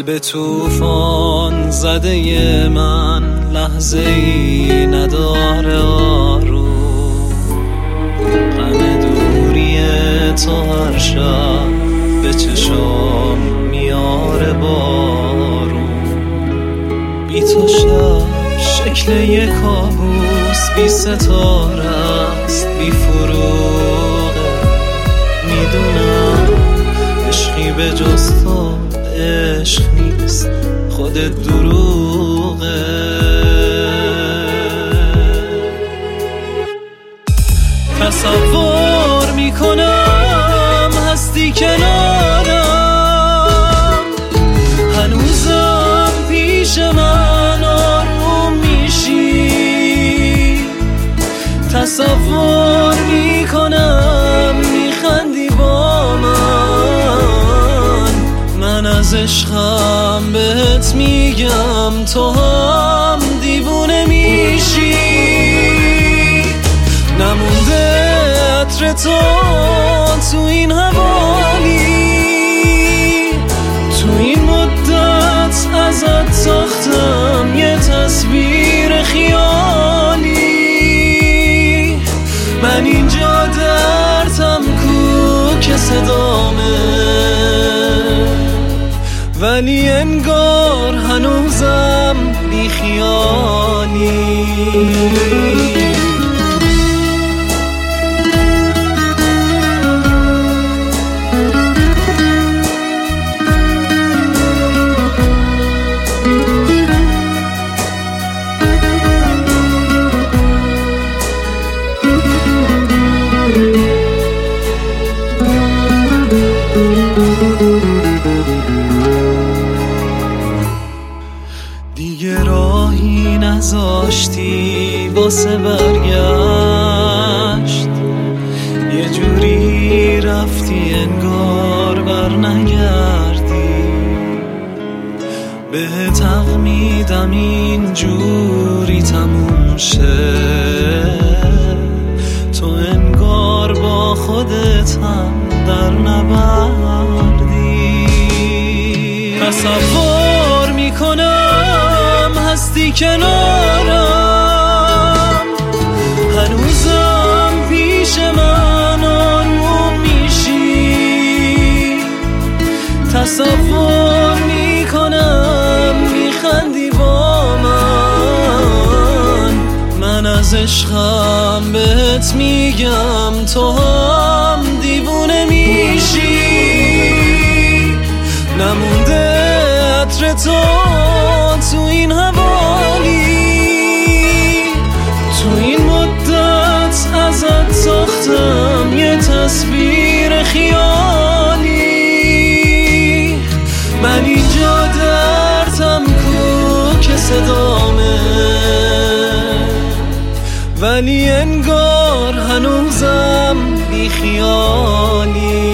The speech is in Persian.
قلب طوفان زده من لحظه‌ای نداره آروم، غم دوری تو هر شب به چشم میاره بارون. بی تو شب شکل یک کابوس، بی ستاره است، بی فروغه. میدونم عشقی به جز تو عشق نیست، خودت دروغه. تصور میکنم هستی کنارم، هنوزم پیش من آروم میشی. تصور میکنم میخندی با من از عشقم بهت میگم تو هم دیوونه میشی. نمونده عطر تو این حوالی، تو این مدت ازت ساختم یه تصویر خیالی. من اینجا دردم کو که صدامه، ولی انگار هنوزم بی خیالی. دیگه راهی نذاشتی واسه برگشت، یه جوری رفتی انگار بر نگردی. بهت حق میدم این جوری تموم شه، تو انگار با خودت هم در نبردی. تصور میکنم هستی کنارم، هنوزم پیش من آروم میشی. تصور میکنم میخندی با من از عشقم بهت میگم تو هم دیوونه میشی. نمونده عطر تو این حوالی، تو این مدت ازت ساختم یه تصویر خیالی. من اینجا دردم کو که صدامه، ولی انگار هنوزم بی خیالی.